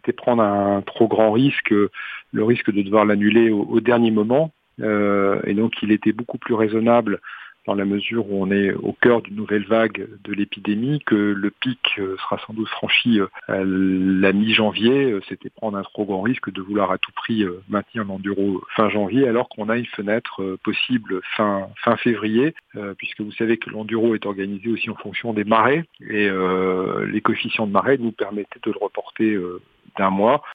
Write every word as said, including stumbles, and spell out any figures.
c'était prendre un trop grand risque, le risque de devoir l'annuler au, au dernier moment. Euh, et donc il était beaucoup plus raisonnable dans la mesure où on est au cœur d'une nouvelle vague de l'épidémie, que le pic sera sans doute franchi à la mi-janvier. C'était prendre un trop grand risque de vouloir à tout prix maintenir l'enduro fin janvier, alors qu'on a une fenêtre possible fin, fin février, puisque vous savez que l'enduro est organisé aussi en fonction des marées, et euh, les coefficients de marée nous permettaient de le reporter euh, d'un mois.